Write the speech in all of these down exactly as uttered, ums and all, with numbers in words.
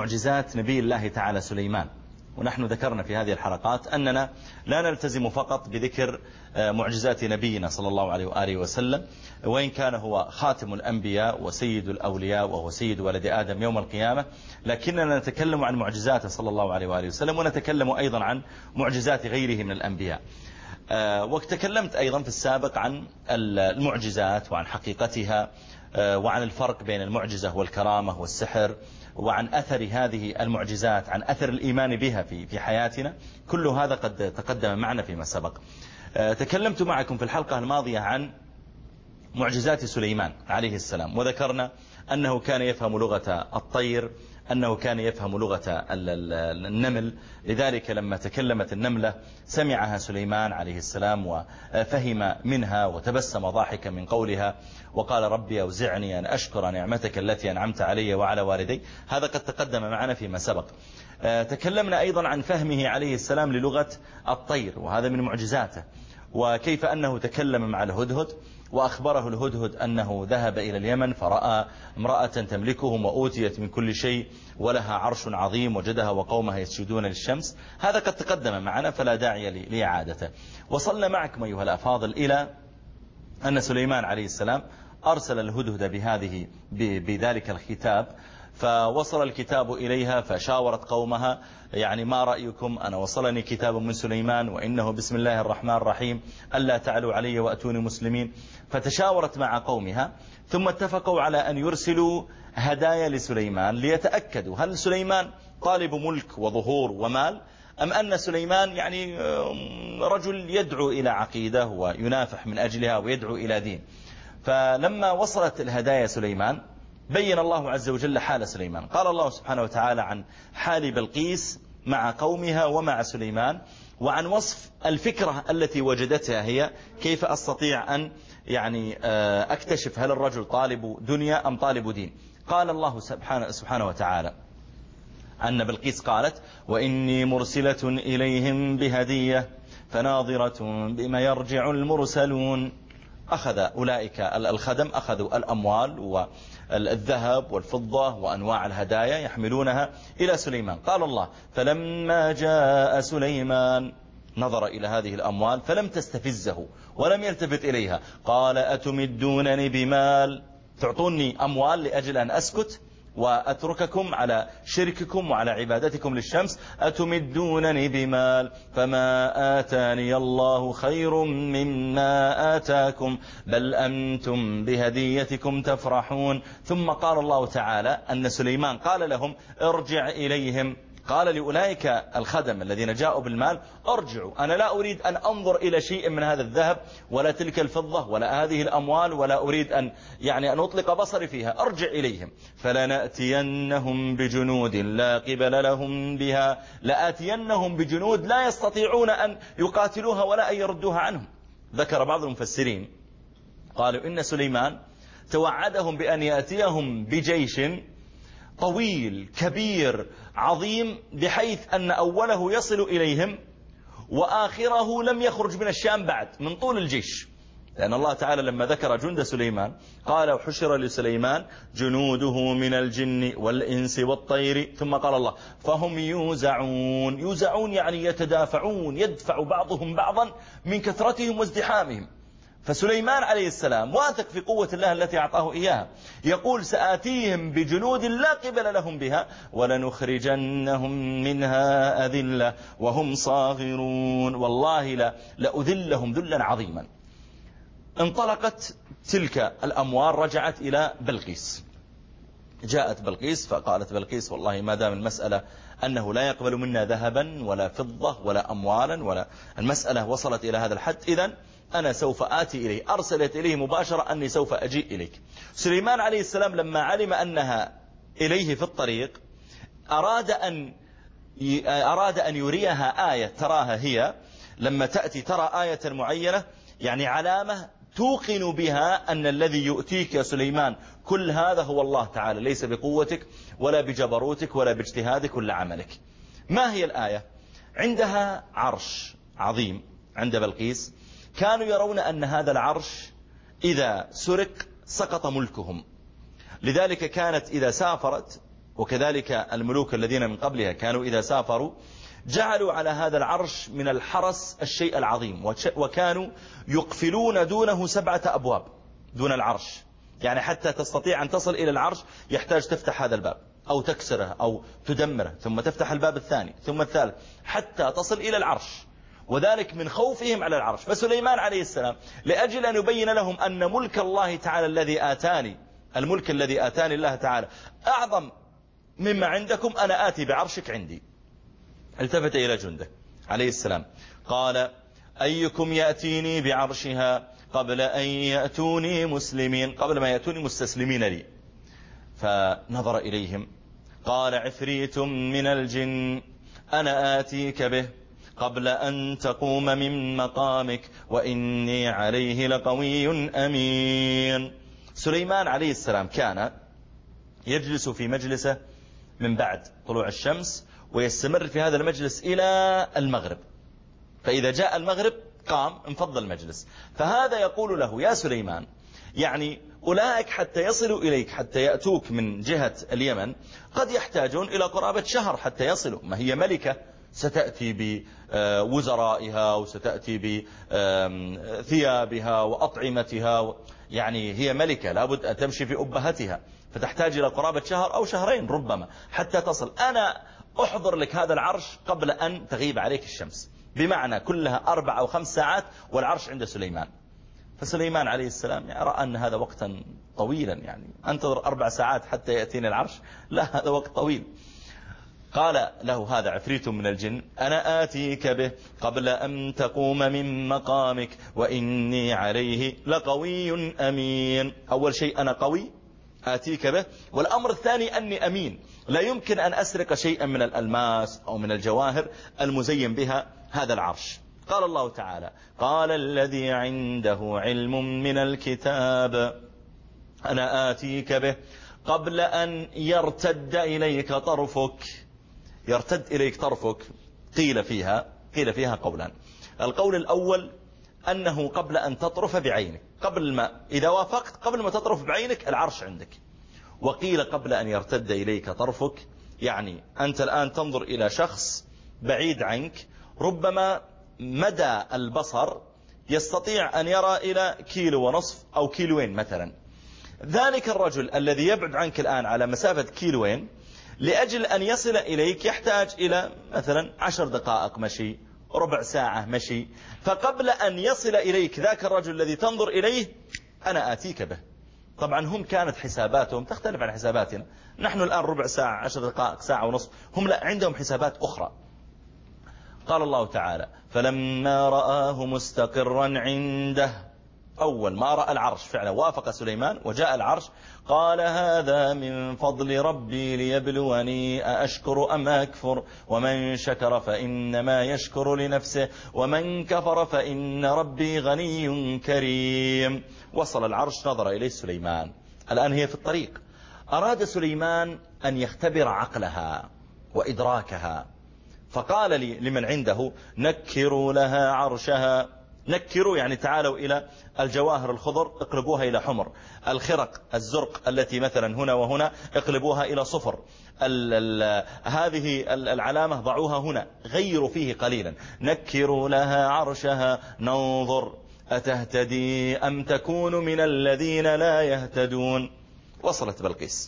معجزات نبي الله تعالى سليمان. ونحن ذكرنا في هذه الحلقات أننا لا نلتزم فقط بذكر معجزات نبينا صلى الله عليه وآله وسلم، وإن كان هو خاتم الأنبياء وسيد الأولياء وهو سيد ولد آدم يوم القيامة، لكننا نتكلم عن معجزاته صلى الله عليه وآله وسلم، ونتكلم أيضا عن معجزات غيره من الأنبياء. وتكلمت أيضا في السابق عن المعجزات وعن حقيقتها، وعن الفرق بين المعجزة والكرامة والسحر، وعن أثر هذه المعجزات، عن أثر الإيمان بها في في حياتنا. كل هذا قد تقدم معنا فيما سبق. تكلمت معكم في الحلقة الماضية عن معجزات سليمان عليه السلام، وذكرنا أنه كان يفهم لغة الطير، أنه كان يفهم لغة النمل، لذلك لما تكلمت النملة سمعها سليمان عليه السلام وفهم منها وتبسم ضاحكا من قولها، وقال ربي أوزعني أن أشكر نعمتك التي أنعمت علي وعلى والدي. هذا قد تقدم معنا فيما سبق. تكلمنا أيضا عن فهمه عليه السلام للغة الطير، وهذا من معجزاته، وكيف أنه تكلم مع الهدهد وأخبره الهدهد أنه ذهب إلى اليمن فرأى امرأة تملكهم وأوتيت من كل شيء ولها عرش عظيم وجدها وقومها يسجدون للشمس. هذا قد تقدم معنا فلا داعي لإعادته. وصلنا معكم أيها الأفاضل إلى أن سليمان عليه السلام أرسل الهدهد بهذه بذلك الكتاب، فوصل الكتاب إليها فشاورت قومها، يعني ما رأيكم؟ أنا وصلني كتاب من سليمان وإنه بسم الله الرحمن الرحيم ألا تعلوا علي وأتوني مسلمين. فتشاورت مع قومها، ثم اتفقوا على أن يرسلوا هدايا لسليمان ليتأكدوا هل سليمان طالب ملك وظهور ومال، أم أن سليمان يعني رجل يدعو إلى عقيدة وينافح من أجلها ويدعو إلى دين. فلما وصلت الهدايا سليمان بين الله عز وجل حال سليمان. قال الله سبحانه وتعالى عن حال بلقيس مع قومها ومع سليمان، وعن وصف الفكرة التي وجدتها هي، كيف أستطيع أن يعني أكتشف هل الرجل طالب دنيا أم طالب دين. قال الله سبحانه, سبحانه وتعالى أن بلقيس قالت وإني مرسلة إليهم بهدية فناظرة بما يرجع المرسلون. أخذ أولئك الخدم أخذوا الأموال والذهب والفضة وأنواع الهدايا يحملونها إلى سليمان. قال الله فلما جاء سليمان نظر إلى هذه الأموال فلم تستفزه ولم يلتفت إليها، قال أتمدونني بمال، تعطوني أموال لأجل أن أسكت وأترككم على شرككم وعلى عبادتكم للشمس؟ أتمدونني بمال فما آتاني الله خير مما آتاكم بل أنتم بهديتكم تفرحون. ثم قال الله تعالى أن سليمان قال لهم ارجع إليهم، قال لأولئك الخدم الذين جاءوا بالمال ارجعوا، أنا لا أريد أن أنظر إلى شيء من هذا الذهب ولا تلك الفضة ولا هذه الأموال، ولا أريد أن يعني أن أطلق بصري فيها، ارجع إليهم فلنأتينهم بجنود لا قبل لهم بها، لآتينهم بجنود لا يستطيعون أن يقاتلوها ولا أن يردوها عنهم. ذكر بعض المفسرين قالوا إن سليمان توعدهم بأن يأتيهم بجيش طويل كبير عظيم، بحيث أن أوله يصل إليهم وآخره لم يخرج من الشام بعد من طول الجيش. لأن الله تعالى لما ذكر جند سليمان قال وحشر لسليمان جنوده من الجن والإنس والطير، ثم قال الله فهم يوزعون. يوزعون يعني يتدافعون، يدفع بعضهم بعضا من كثرتهم وازدحامهم. فسليمان عليه السلام واثق في قوة الله التي أعطاه إياها، يقول سآتيهم بجنود لا قبل لهم بها ولنخرجنهم منها أذلة وهم صاغرون، والله لا لأذلهم ذلا عظيما. انطلقت تلك الأموال، رجعت إلى بلقيس. جاءت بلقيس فقالت بلقيس والله ما دام المسألة أنه لا يقبل منا ذهبا ولا فضة ولا أموالا، ولا المسألة وصلت إلى هذا الحد، إذن أنا سوف آتي إليه. أرسلت إليه مباشرة أني سوف أجيء إليك. سليمان عليه السلام لما علم أنها إليه في الطريق أراد أن أراد أن يريها آية تراها هي، لما تأتي ترى آية معينة يعني علامة توقن بها أن الذي يؤتيك يا سليمان كل هذا هو الله تعالى، ليس بقوتك ولا بجبروتك ولا باجتهادك ولا عملك. ما هي الآية؟ عندها عرش عظيم عند بلقيس، كانوا يرون أن هذا العرش إذا سرق سقط ملكهم، لذلك كانت إذا سافرت وكذلك الملوك الذين من قبلها كانوا إذا سافروا جعلوا على هذا العرش من الحرس الشيء العظيم، وكانوا يقفلون دونه سبعة أبواب دون العرش، يعني حتى تستطيع أن تصل إلى العرش يحتاج تفتح هذا الباب أو تكسره أو تدمره، ثم تفتح الباب الثاني ثم الثالث حتى تصل إلى العرش، وذلك من خوفهم على العرش. فسليمان عليه السلام لأجل أن يبين لهم أن ملك الله تعالى الذي آتاني، الملك الذي آتاني الله تعالى أعظم مما عندكم، أنا آتي بعرشك عندي. التفت إلى جنده عليه السلام قال أيكم يأتيني بعرشها قبل أن يأتوني مسلمين، قبل ما يأتوني مستسلمين لي. فنظر إليهم قال عفريت من الجن أنا آتيك به قبل أن تقوم من مقامك وإني عليه لقوي أمين. سليمان عليه السلام كان يجلس في مجلسه من بعد طلوع الشمس ويستمر في هذا المجلس إلى المغرب، فإذا جاء المغرب قام انفض المجلس. فهذا يقول له يا سليمان، يعني أولئك حتى يصلوا إليك، حتى يأتوك من جهة اليمن قد يحتاجون إلى قرابة شهر حتى يصلوا، ما هي ملكة ستأتي بوزرائها وستأتي بثيابها وأطعمتها، يعني هي ملكة لابد أن تمشي في أبهتها، فتحتاج إلى قرابة شهر أو شهرين ربما حتى تصل. أنا أحضر لك هذا العرش قبل أن تغيب عليك الشمس، بمعنى كلها أربع أو خمس ساعات والعرش عند سليمان. فسليمان عليه السلام يعني رأى أن هذا وقتا طويلا، يعني أنتظر أربع ساعات حتى يأتيني العرش، لا هذا وقت طويل. قال له هذا عفريت من الجن أنا آتيك به قبل أن تقوم من مقامك وإني عليه لقوي أمين. أول شيء أنا قوي آتيك به، والأمر الثاني أني أمين، لا يمكن أن أسرق شيئا من الألماس أو من الجواهر المزين بها هذا العرش. قال الله تعالى قال الذي عنده علم من الكتاب أنا آتيك به قبل أن يرتد إليك طرفك. يرتد إليك طرفك قيل فيها قيل فيها قولان. القول الأول أنه قبل أن تطرف بعينك، قبل ما إذا وافقت قبل ما تطرف بعينك العرش عندك. وقيل قبل أن يرتد إليك طرفك، يعني أنت الآن تنظر إلى شخص بعيد عنك، ربما مدى البصر يستطيع أن يرى إلى كيلو ونصف أو كيلوين مثلا. ذلك الرجل الذي يبعد عنك الآن على مسافة كيلوين لأجل أن يصل إليك يحتاج إلى مثلا عشر دقائق مشي، ربع ساعة مشي. فقبل أن يصل إليك ذاك الرجل الذي تنظر إليه أنا آتيك به. طبعا هم كانت حساباتهم تختلف عن حساباتنا، نحن الآن ربع ساعة عشر دقائق ساعة ونصف، هم لا عندهم حسابات أخرى. قال الله تعالى فلما رآه مستقرا عنده، أول ما رأى العرش فعلا وافق سليمان وجاء العرش قال هذا من فضل ربي ليبلوني أأشكر أم أكفر ومن شكر فإنما يشكر لنفسه ومن كفر فإن ربي غني كريم. وصل العرش نظر إليه سليمان، الآن هي في الطريق. أراد سليمان أن يختبر عقلها وإدراكها، فقال لي لمن عنده نكروا لها عرشها. نكروا يعني تعالوا إلى الجواهر الخضر اقلبوها إلى حمر، الخرق الزرق التي مثلا هنا وهنا اقلبوها إلى صفر، ال ال هذه العلامة ضعوها هنا، غيروا فيه قليلا. نكروا لها عرشها ننظر أتهتدي أم تكون من الذين لا يهتدون. وصلت بلقيس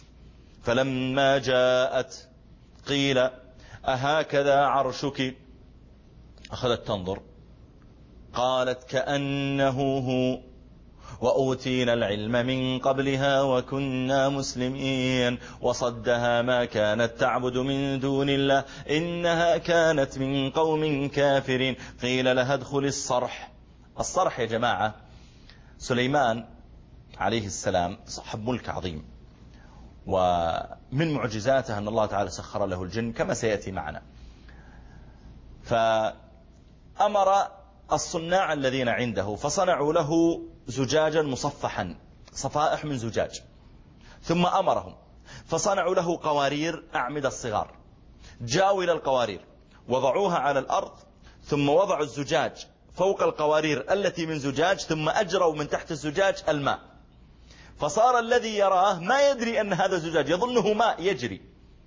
فلما جاءت قيل أهكذا عرشك، أخذت تنظر قالت كأنه هو وأوتينا العلم من قبلها وكنا مسلمين وصدها ما كانت تعبد من دون الله إنها كانت من قوم كافرين. قيل لها ادخل الصرح. الصرح يا جماعة سليمان عليه السلام صاحب ملك عظيم، ومن معجزاته أن الله تعالى سخر له الجن كما سيأتي معنا. فأمر الصناع الذين عنده فصنعوا له زجاجا مصفحا، صفائح من زجاج، ثم أمرهم فصنعوا له قوارير أعمدة الصغار، جاءوا إلى القوارير وضعوها على الأرض، ثم وضعوا الزجاج فوق القوارير التي من زجاج، ثم أجروا من تحت الزجاج الماء، فصار الذي يراه ما يدري أن هذا زجاج، يظنه ماء يجري،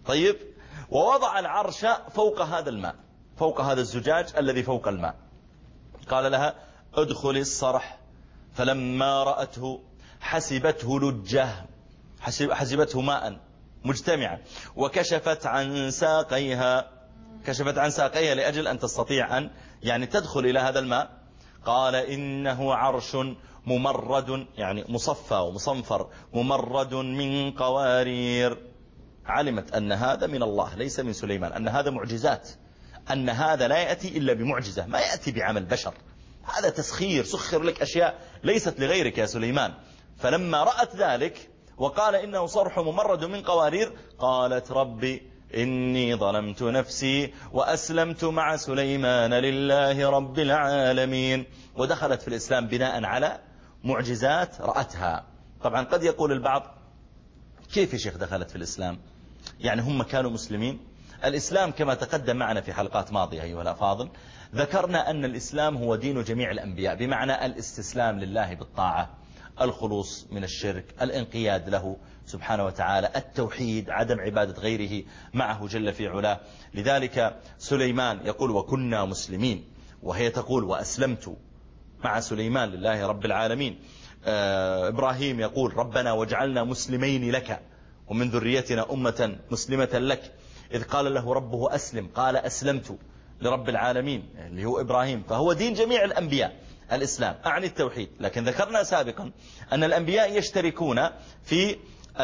طيب، ووضع العرش فوق هذا الماء، فوق هذا الزجاج الذي فوق الماء. قال لها ادخل الصرح، فلما رأته حسبته لجة، حسبته ماء مجتمعا، وكشفت عن ساقيها، كشفت عن ساقيها لأجل أن تستطيع أن يعني تدخل إلى هذا الماء. قال إنه عرش ممرد، يعني مصفى ومصنفر، ممرد من قوارير. علمت أن هذا من الله ليس من سليمان، أن هذا معجزات، أن هذا لا يأتي إلا بمعجزة، ما يأتي بعمل بشر، هذا تسخير، سخر لك أشياء ليست لغيرك يا سليمان. فلما رأت ذلك وقال إنه صرح ممرد من قوارير، قالت ربي إني ظلمت نفسي وأسلمت مع سليمان لله رب العالمين. ودخلت في الإسلام بناء على معجزات رأتها. طبعا قد يقول البعض كيف يا شيخ دخلت في الإسلام؟ يعني هم كانوا مسلمين؟ الإسلام كما تقدم معنا في حلقات ماضية أيها الأفاضل، ذكرنا أن الإسلام هو دين جميع الأنبياء، بمعنى الاستسلام لله بالطاعة، الخلوص من الشرك، الانقياد له سبحانه وتعالى، التوحيد، عدم عبادة غيره معه جل في علاه. لذلك سليمان يقول وكنا مسلمين، وهي تقول وأسلمت مع سليمان لله رب العالمين. آه إبراهيم يقول ربنا واجعلنا مسلمين لك ومن ذريتنا أمة مسلمة لك. إذ قال له ربه أسلم قال أسلمت لرب العالمين اللي هو إبراهيم. فهو دين جميع الأنبياء الإسلام، أعني التوحيد. لكن ذكرنا سابقا أن الأنبياء يشتركون في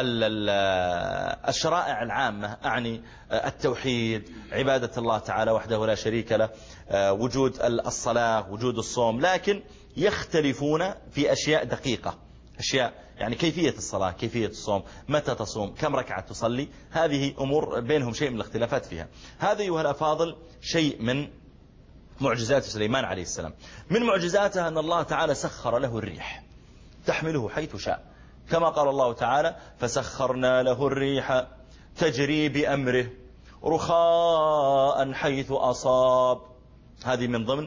الشرائع العامة، أعني التوحيد، عبادة الله تعالى وحده لا شريك له، وجود الصلاة، وجود الصوم، لكن يختلفون في أشياء دقيقة، أشياء يعني كيفية الصلاة، كيفية الصوم، متى تصوم، كم ركعة تصلي، هذه أمور بينهم شيء من الاختلافات فيها. هذا أيها الأفاضل شيء من معجزات سليمان عليه السلام. من معجزاته أن الله تعالى سخر له الريح تحمله حيث شاء، كما قال الله تعالى فسخرنا له الريح تجري بأمره رخاء حيث أصاب. هذه من ضمن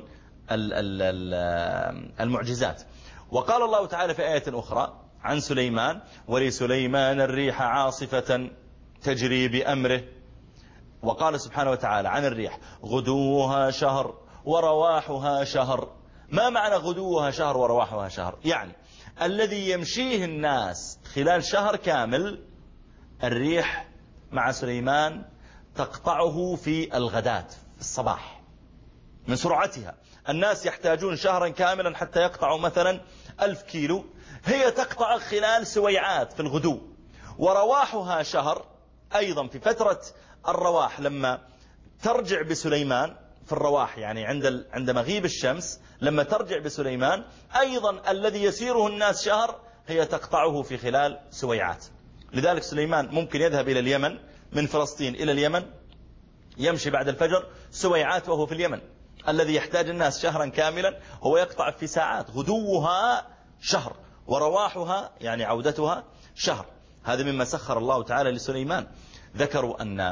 المعجزات. وقال الله تعالى في آية أخرى عن سليمان ولسليمان الريح عاصفة تجري بأمره. وقال سبحانه وتعالى عن الريح غدوها شهر ورواحها شهر. ما معنى غدوها شهر ورواحها شهر؟ يعني الذي يمشيه الناس خلال شهر كامل، الريح مع سليمان تقطعه في الغداة في الصباح من سرعتها. الناس يحتاجون شهرا كاملا حتى يقطعوا مثلا ألف كيلو، هي تقطع خلال سويعات في الغدو. ورواحها شهر أيضا في فترة الرواح، لما ترجع بسليمان في الرواح يعني عند عند مغيب الشمس، لما ترجع بسليمان أيضا الذي يسيره الناس شهر هي تقطعه في خلال سويعات. لذلك سليمان ممكن يذهب إلى اليمن، من فلسطين إلى اليمن يمشي بعد الفجر سويعات وهو في اليمن. الذي يحتاج الناس شهرا كاملا هو يقطع في ساعات. غدوها شهر ورواحها يعني عودتها شهر. هذا مما سخر الله تعالى لسليمان. ذكروا أن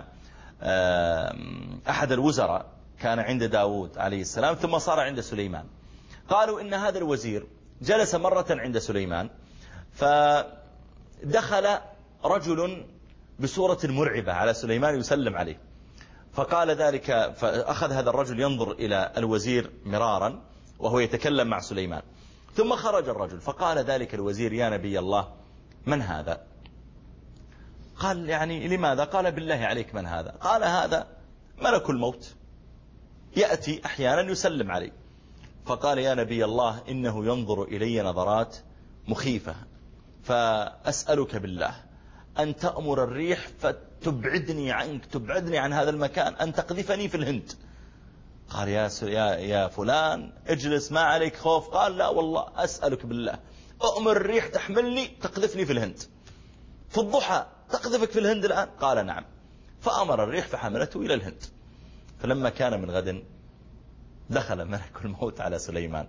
أحد الوزراء كان عند داود عليه السلام ثم صار عند سليمان. قالوا إن هذا الوزير جلس مرة عند سليمان، فدخل رجل بصورة مرعبة على سليمان يسلم عليه، فقال ذلك، فأخذ هذا الرجل ينظر إلى الوزير مرارا وهو يتكلم مع سليمان. ثم خرج الرجل فقال ذلك الوزير يا نبي الله من هذا؟ قال يعني لماذا؟ قال بالله عليك من هذا؟ قال هذا ملك الموت يأتي أحيانا يسلم علي. فقال يا نبي الله إنه ينظر إلي نظرات مخيفة، فأسألك بالله أن تأمر الريح فتبعدني عنك، تبعدني عن هذا المكان، أن تقذفني في الهند. قال يا, يا, يا فلان اجلس ما عليك خوف. قال لا والله أسألك بالله أؤمر الريح تحملني تقذفني في الهند في الضحى، تقذفك في الهند الآن؟ قال نعم. فأمر الريح فحملته إلى الهند. فلما كان من غد دخل ملك الموت على سليمان،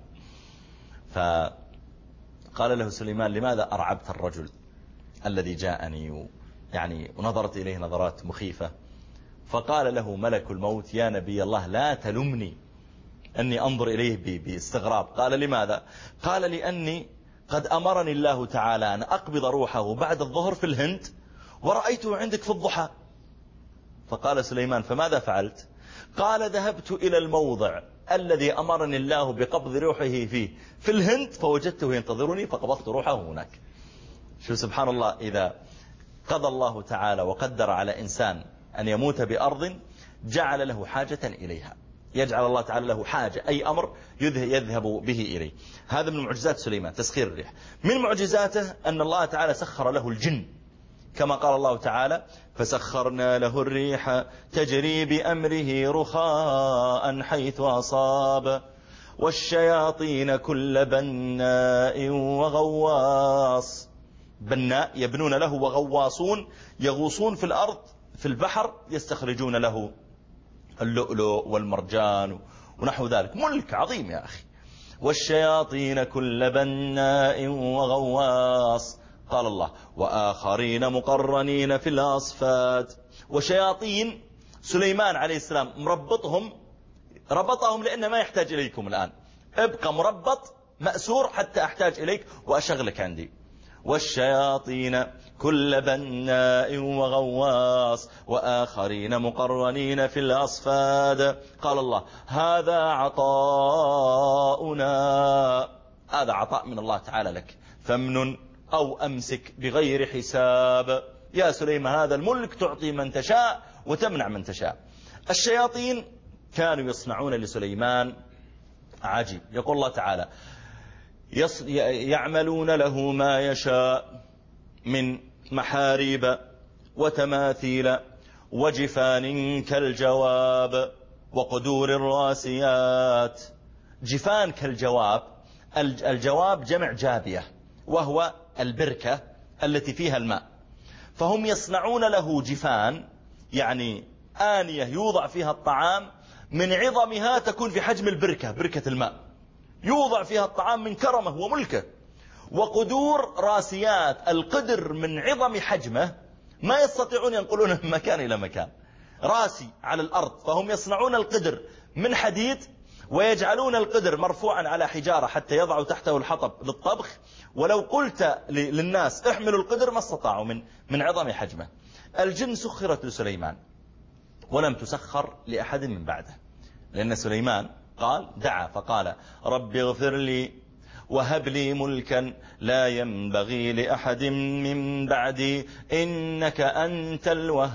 فقال له سليمان لماذا أرعبت الرجل الذي جاءني يعني ونظرت إليه نظرات مخيفة؟ فقال له ملك الموت يا نبي الله لا تلمني أني أنظر إليه باستغراب. قال لماذا؟ قال لأني قد أمرني الله تعالى أن أقبض روحه بعد الظهر في الهند ورأيته عندك في الضحى. فقال سليمان فماذا فعلت؟ قال ذهبت إلى الموضع الذي أمرني الله بقبض روحه فيه في الهند فوجدته ينتظرني فقبضت روحه هناك. شو سبحان الله، إذا قضى الله تعالى وقدر على إنسان أن يموت بأرض جعل له حاجة إليها، يجعل الله تعالى له حاجة، أي أمر يذهب به إليه. هذا من معجزات سليمان تسخير الريح. من معجزاته أن الله تعالى سخر له الجن، كما قال الله تعالى فسخرنا له الريح تجري بأمره رخاء حيث أصاب والشياطين كل بناء وغواص. بناء يبنون له، وغواصون يغوصون في الأرض في البحر يستخرجون له اللؤلؤ والمرجان ونحو ذلك. ملك عظيم يا أخي. والشياطين كل بناء وغواص. قال الله وآخرين مقرنين في الأصفاد. وشياطين سليمان عليه السلام مربطهم، ربطهم لأنه ما يحتاج إليكم الآن، ابقى مربط مأسور حتى أحتاج إليك وأشغلك عندي. والشياطين كل بناء وغواص وآخرين مقرنين في الأصفاد. قال الله هذا عطاؤنا، هذا عطاء من الله تعالى لك، فامنن أو أمسك بغير حساب. يا سليمان هذا الملك تعطي من تشاء وتمنع من تشاء. الشياطين كانوا يصنعون لسليمان عجيب. يقول الله تعالى يعملون له ما يشاء من محاريب وتماثيل وجفان كالجواب وقدور الراسيات. جفان كالجواب، الجواب جمع جابية وهو البركة التي فيها الماء، فهم يصنعون له جفان يعني آنية يوضع فيها الطعام من عظمها تكون في حجم البركة، بركة الماء يوضع فيها الطعام من كرمه وملكه. وقدور راسيات، القدر من عظم حجمه ما يستطيعون ينقلونه من مكان إلى مكان، راسي على الأرض، فهم يصنعون القدر من حديد ويجعلون القدر مرفوعا على حجارة حتى يضعوا تحته الحطب للطبخ، ولو قلت للناس احملوا القدر ما استطاعوا من من عظم حجمه. الجن سخرت لسليمان ولم تسخر لأحد من بعده، لأن سليمان قال دعا فقال رب اغفر لي وهب لي ملكا لا ينبغي لأحد من بعدي إنك أنت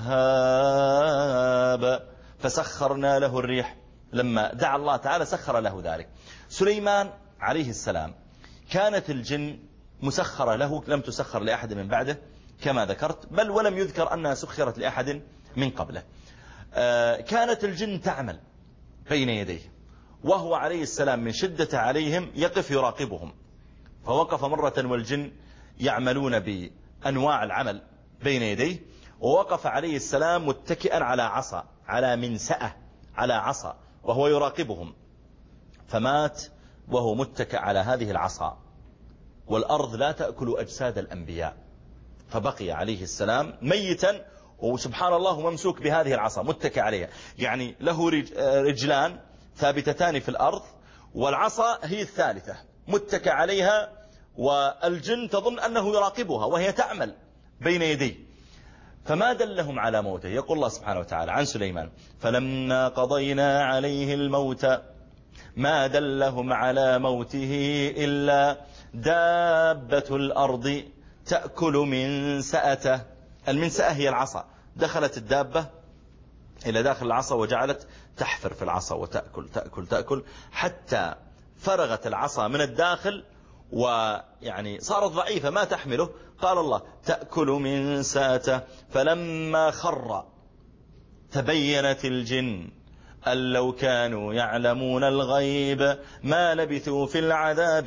الوهاب. فسخرنا له الريح، لما دعا الله تعالى سخر له ذلك. سليمان عليه السلام كانت الجن مسخرة له، لم تسخر لأحد من بعده كما ذكرت، بل ولم يذكر أنها سخرت لأحد من قبله. كانت الجن تعمل بين يديه، وهو عليه السلام من شدة عليهم يقف يراقبهم، فوقف مرة والجن يعملون بأنواع العمل بين يديه، ووقف عليه السلام متكئا على عصا، على منسأة، على عصا، وهو يراقبهم، فمات وهو متكئ على هذه العصا، والأرض لا تأكل أجساد الأنبياء، فبقي عليه السلام ميتا وسبحان الله ممسوك بهذه العصا متكئ عليها، يعني له رجلان ثابتتان في الأرض والعصا هي الثالثة متكئ عليها، والجن تظن أنه يراقبها وهي تعمل بين يديه. فما دلهم على موته؟ يقول الله سبحانه وتعالى عن سليمان فلما قضينا عليه الموت ما دلهم على موته إلا دابة الأرض تأكل من سأته. المنسأة هي العصا، دخلت الدابة إلى داخل العصا وجعلت تحفر في العصا وتأكل تأكل تأكل حتى فرغت العصا من الداخل، ويعني صارت ضعيفة ما تحمله. قال الله تأكل من ساته فلما خر تبينت الجن أن لو كانوا يعلمون الغيب ما لبثوا في العذاب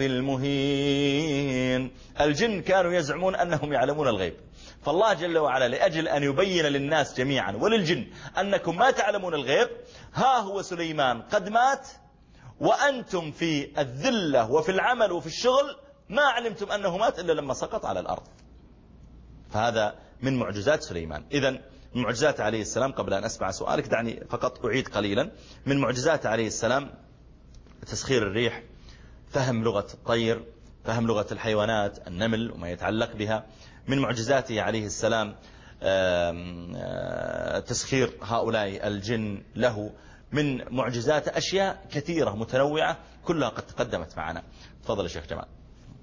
المهين. الجن كانوا يزعمون أنهم يعلمون الغيب، فالله جل وعلا لأجل أن يبين للناس جميعا وللجن أنكم ما تعلمون الغيب، ها هو سليمان قد مات وأنتم في الذلة وفي العمل وفي الشغل ما علمتم أنه مات إلا لما سقط على الأرض. فهذا من معجزات سليمان. إذن من معجزات عليه السلام، قبل أن أسمع سؤالك دعني فقط أعيد قليلا. من معجزات عليه السلام تسخير الريح، فهم لغة الطير، فهم لغة الحيوانات، النمل وما يتعلق بها. من معجزاته عليه السلام تسخير هؤلاء الجن له، من معجزات أشياء كثيرة متنوعة كلها قد تقدمت معنا. تفضل يا شيخ جمال.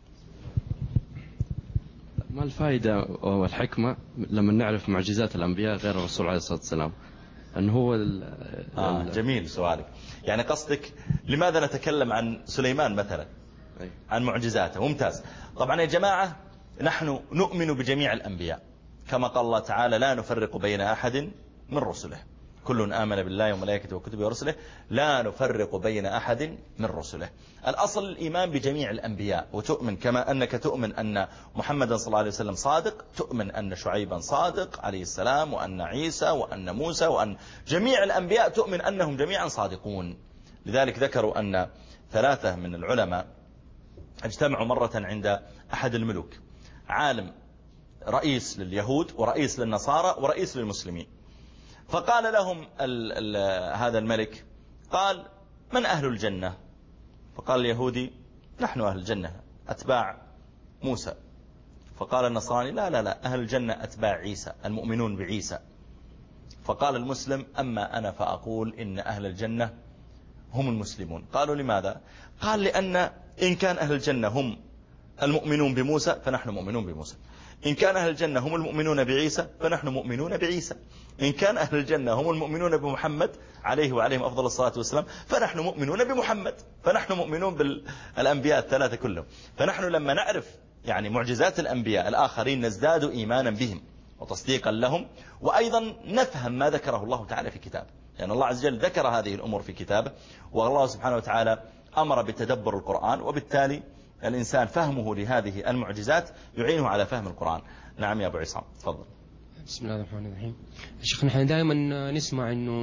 ما الفائدة والحكمة لما نعرف معجزات الأنبياء غير الرسول عليه الصلاة والسلام؟ أن هو ال آه ال جميل سؤالك. يعني قصدك لماذا نتكلم عن سليمان مثلا، عن معجزاته؟ ممتاز. طبعا يا جماعة نحن نؤمن بجميع الأنبياء، كما قال الله تعالى لا نفرق بين أحد من رسله، كل آمن بالله وملائكته وكتبه ورسله لا نفرق بين أحد من رسله. الأصل الإيمان بجميع الأنبياء، وتؤمن كما أنك تؤمن أن محمد صلى الله عليه وسلم صادق، تؤمن أن شعيبا صادق عليه السلام، وأن عيسى وأن موسى وأن جميع الأنبياء تؤمن أنهم جميعا صادقون. لذلك ذكروا أن ثلاثة من العلماء اجتمعوا مرة عند أحد الملوك، عالم رئيس لليهود ورئيس للنصارى ورئيس للمسلمين، فقال لهم ال ال هذا الملك، قال من أهل الجنة؟ فقال اليهودي نحن أهل الجنة أتباع موسى. فقال النصراني لا لا لا أهل الجنة أتباع عيسى، المؤمنون بعيسى. فقال المسلم أما أنا فأقول إن أهل الجنة هم المسلمون. قالوا لماذا؟ قال لأن إن كان أهل الجنة هم المؤمنون بموسى فنحن مؤمنون بموسى، إن كان أهل الجنة هم المؤمنون بعيسى فنحن مؤمنون بعيسى، إن كان أهل الجنة هم المؤمنون بمحمد عليه وعليهم أفضل الصلاة والسلام فنحن مؤمنون بمحمد، فنحن مؤمنون بالأنبياء الثلاثة كلهم. فنحن لما نعرف يعني معجزات الأنبياء الآخرين نزداد إيمانا بهم وتصديقا لهم، وأيضا نفهم ما ذكره الله تعالى في كتابه، لأن يعني الله عز وجل ذكر هذه الأمور في كتابه، والله سبحانه وتعالى أمر بتدبر القرآن، وبالتالي الإنسان فهمه لهذه المعجزات يعينه على فهم القرآن. نعم يا أبو عصام تفضل. بسم الله الرحمن الرحيم. شيخنا احنا دائما نسمع انه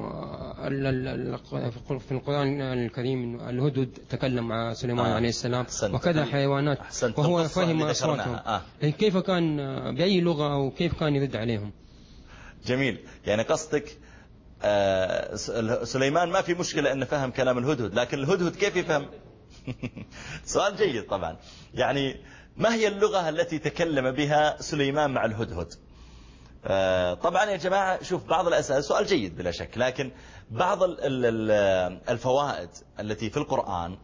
في القرآن الكريم الهدهد تكلم مع سليمان آه. عليه السلام وكذا حيوانات وهو فهم أصواتهم آه. كيف كان بأي لغة أو كيف كان يرد عليهم؟ جميل. يعني قصدك آه سليمان ما في مشكلة أن فهم كلام الهدهد، لكن الهدهد كيف يفهم؟ سؤال جيد. طبعا يعني ما هي اللغة التي تكلم بها سليمان مع الهدهد؟ طبعا يا جماعة شوف بعض الأسئلة سؤال جيد بلا شك، لكن بعض الفوائد التي في القرآن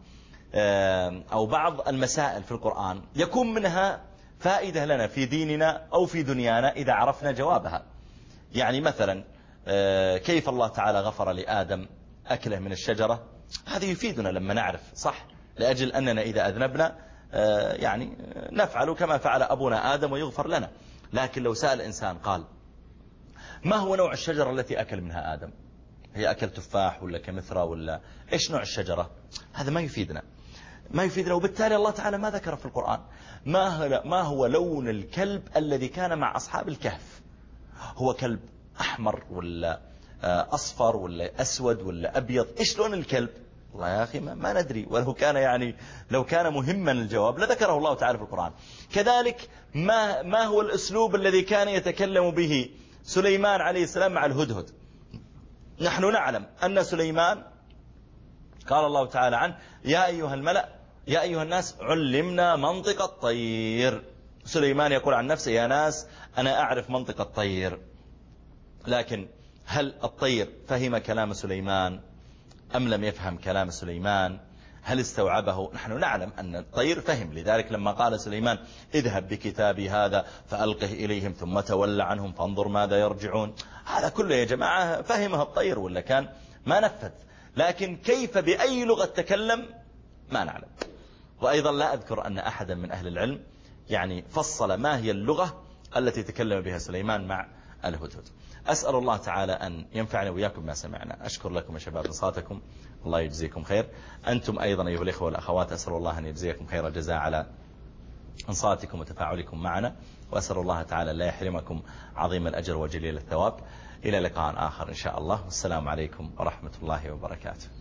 أو بعض المسائل في القرآن يكون منها فائدة لنا في ديننا أو في دنيانا إذا عرفنا جوابها. يعني مثلا كيف الله تعالى غفر لآدم أكله من الشجرة، هذا يفيدنا لما نعرف صح، لأجل أننا إذا أذنبنا يعني نفعل كما فعل أبونا آدم ويغفر لنا. لكن لو سأل إنسان قال ما هو نوع الشجرة التي أكل منها آدم، هي أكل تفاح ولا كمثرى ولا إيش نوع الشجرة، هذا ما يفيدنا ما يفيدنا وبالتالي الله تعالى ما ذكر في القرآن ما ما هو لون الكلب الذي كان مع أصحاب الكهف، هو كلب أحمر ولا أصفر ولا أسود ولا أبيض، إيش لون الكلب؟ والله يا أخي ما, ما ندري، ولو كان يعني لو كان مهما الجواب لذكره الله تعالى في القرآن. كذلك ما, ما هو الأسلوب الذي كان يتكلم به سليمان عليه السلام مع الهدهد؟ نحن نعلم أن سليمان قال الله تعالى عنه يا أيها الملأ يا أيها الناس علمنا منطق الطير. سليمان يقول عن نفسه يا ناس أنا أعرف منطق الطير، لكن هل الطير فهم كلام سليمان أم لم يفهم كلام سليمان؟ هل استوعبه؟ نحن نعلم أن الطير فهم، لذلك لما قال سليمان اذهب بكتابي هذا فألقه إليهم ثم تولى عنهم فانظر ماذا يرجعون، هذا كله يا جماعة فهمها الطير ولا كان ما نفذ. لكن كيف بأي لغة تكلم ما نعلم. وأيضا لا أذكر أن أحدا من أهل العلم يعني فصل ما هي اللغة التي تكلم بها سليمان مع الهدهد. أسأل الله تعالى أن ينفعنا وإياكم ما سمعنا. أشكر لكم يا شباب انصاتكم، الله يجزيكم خير. أنتم أيضا أيها الإخوة والأخوات أسأل الله أن يجزيكم خير الجزاء على انصاتكم وتفاعلكم معنا، وأسأل الله تعالى لا يحرمكم عظيم الأجر وجليل الثواب. إلى لقاء آخر إن شاء الله، والسلام عليكم ورحمة الله وبركاته.